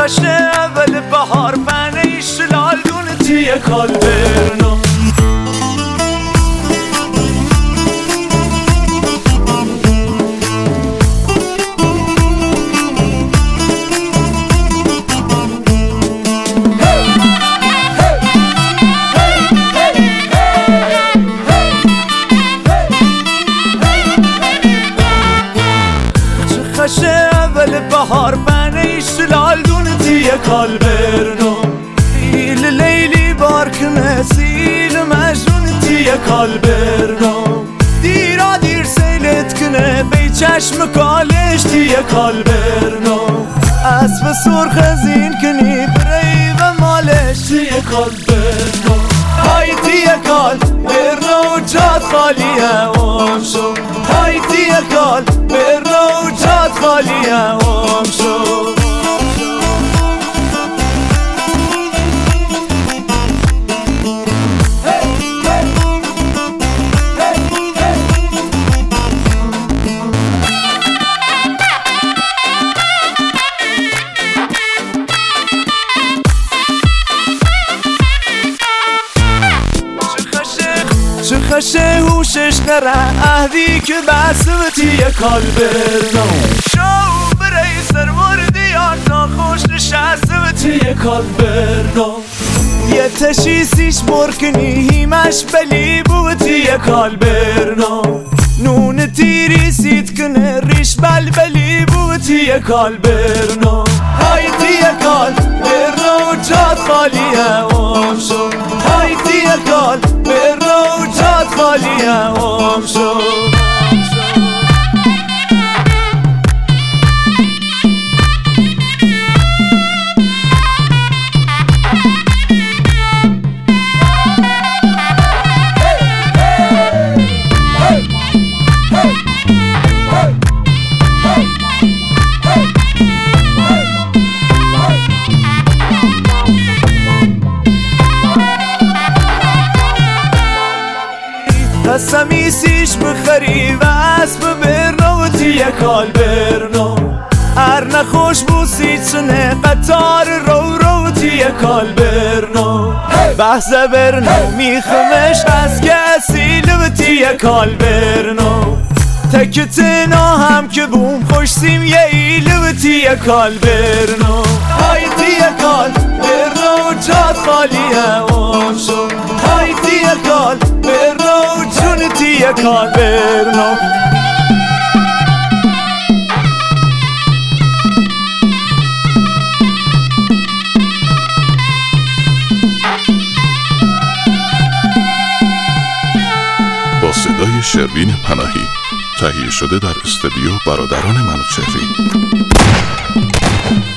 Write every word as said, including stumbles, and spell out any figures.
خشه اول بهار بنه ایشلال دونه تیه کالبرنو خشه اول بهار بنه ایشلال دونه تیه کالبرنو ایل لیلی بارکنه سیل مجنون تیه کالبرنو دیرا دیر سیلت کنه بی چشم کالش تیه کالبرنو اسب سرخ زین کنی بری و مالش تیه کالبرنو های تیه کالبرنو جاد خالیه اوم شو های تیه کالبرنو جاد خالیه اوم شو چه خشه هوشش نره اهدی که بسه تیه کالبرنو شو برای سروردی آنجا خوش نشسته و تیه کالبرنو یه تشیسیش برکنی هیمش بلی بو تیه کالبرنو نون تیری سید کنه ریش بل بلی بو تیه کالبرنو های تیه کالبرنو جاد خالیه اوم شو های تیه کالبرنو جاد خالیه اوم شو سمیسیش بخری و اسب برنو تیه کالبرنو هر نخوش بوسید سنه قطار رو رو تیه کالبرنو بحث برنو میخمش از که اصیل و تیه کالبرنو تکتنا هم که بوم خوش سیم یه ایل و تیه کالبرنو های تیه کالبرنو جاد خالیه اوم شو های تیه کالبرنو جون تیه کالبرنو با صدای شروین پناهی تهیه شده در استودیو برادران منوچهری.